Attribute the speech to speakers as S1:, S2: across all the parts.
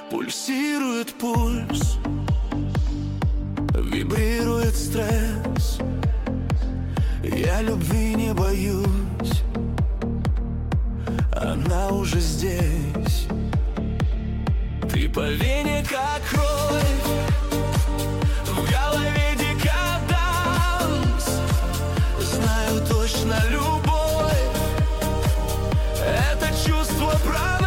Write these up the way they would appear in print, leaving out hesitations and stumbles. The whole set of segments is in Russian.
S1: Пульсирует пульс, вибрирует стресс. Я любви не боюсь, она уже здесь. Ты по вене как кровь, в голове декаданс. Знаю точно, любовь — это чувство про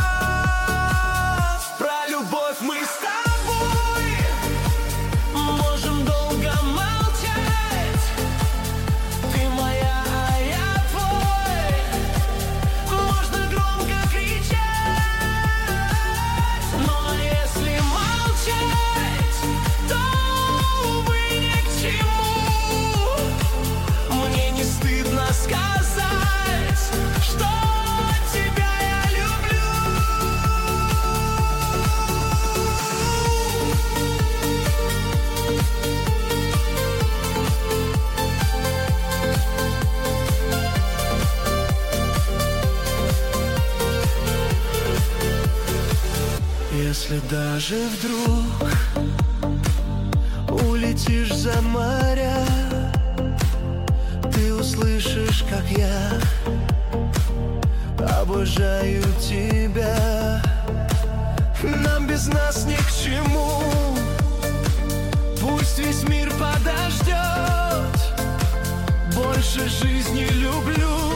S1: нас. Про любовь мы с тобой можем долго молчать. Ты моя, а я твой. Можно громко кричать, но если молчать, то, увы, ни к чему. Мне не стыдно сказать, что тебя я люблю. Если даже вдруг улетишь за моря, ты услышишь, как я обожаю тебя. Нам без нас ни к чему, пусть весь мир подождет. Больше жизни люблю.